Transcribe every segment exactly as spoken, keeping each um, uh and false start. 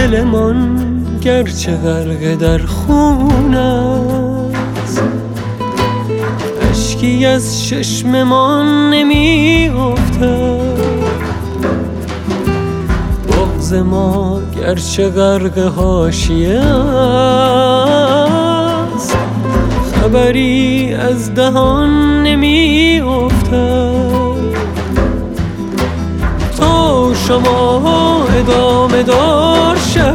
دلمان گرچه غرق در خون است، اشکی از چشممان نمی افتد. بغض ما گرچه غرق حاشیه است، خبری از دهان نمی افتد. تا شما ادامه دار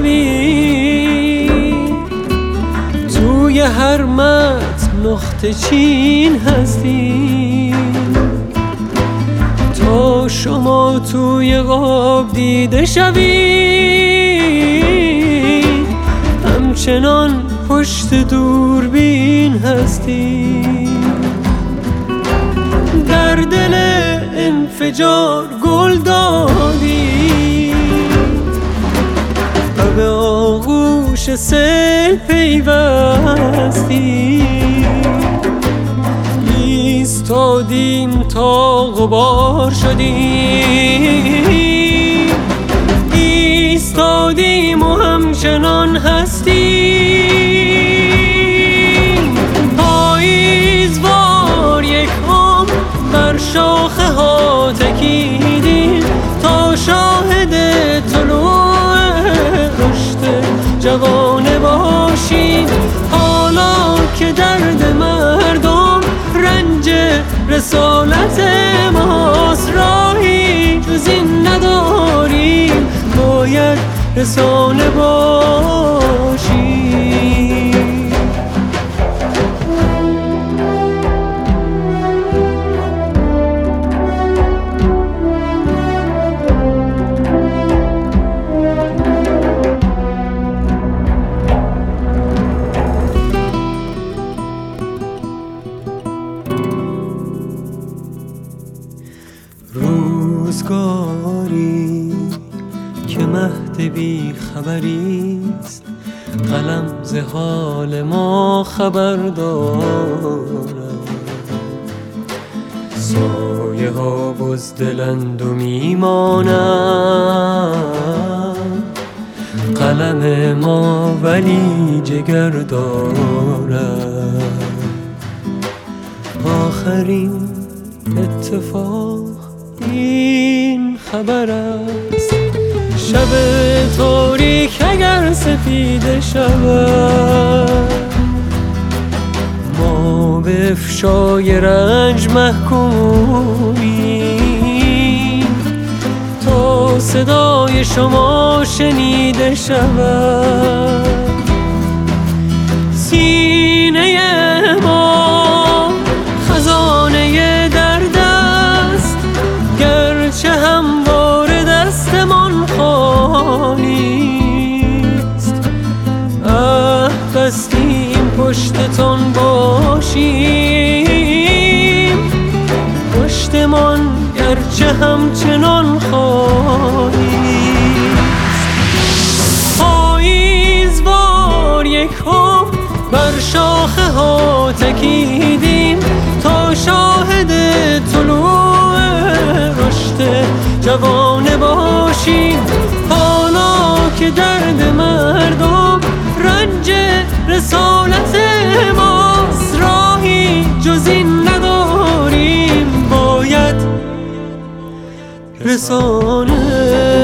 شوید، توی هر متن نقطه چین هستید. تا شما توی قاب دیده شوید، همچنان پشت دوربین هستید. در دل انفجار گل دادید و به آغوش سیل پیوستید. ایستادیم تا غبار شدیم، ایستادیم و همچنان هستیم. پاییزوار یک عمر بر شاخه ها تکیدیم، تا شاهد طلوع رشد جوانه باشیم. حالا که درد مردم رنج رسالت ماست، راهی جز این نداریم، باید رسانه باشیم. روزگاری که مهد بی خبریست، قلم ز حال ما خبر دارد. سایه ها بزدلند و میمانند، قلم ما ولی جگر دارد. آخرین اتفاق این خبر است، شب تاریک اگر سفید شود، ما به افشای رنج محکومیم. تا صدای شما شنیده شود، سینه ما خزانه درد است، گرچه همواره دستمان خالیست. اه بستیم پشتتان باشیم، پشتمان گرچه همچنان خالیست. پاییزوار یک عمر بر شاخه ها تکیدیم، تا شاهد طلوع رشد جوانه باشیم. حالا که درد مردم رنج رسالت ماست، راهی جز این نداریم، باید رسانه